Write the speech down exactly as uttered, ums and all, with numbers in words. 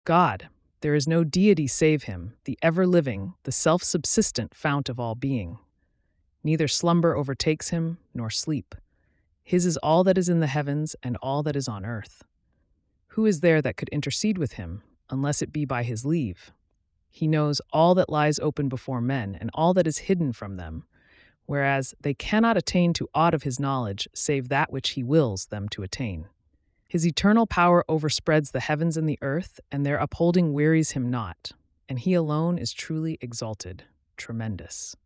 God, there is no deity save him, the ever-living, the self-subsistent fount of all being. Neither slumber overtakes him, nor sleep. His is all that is in the heavens and all that is on earth. Who is there that could intercede with him, unless it be by his leave? He knows all that lies open before men and all that is hidden from them, whereas they cannot attain to aught of his knowledge save that which he wills them to attain. His eternal power overspreads the heavens and the earth, and their upholding wearies him not, and he alone is truly exalted, tremendous.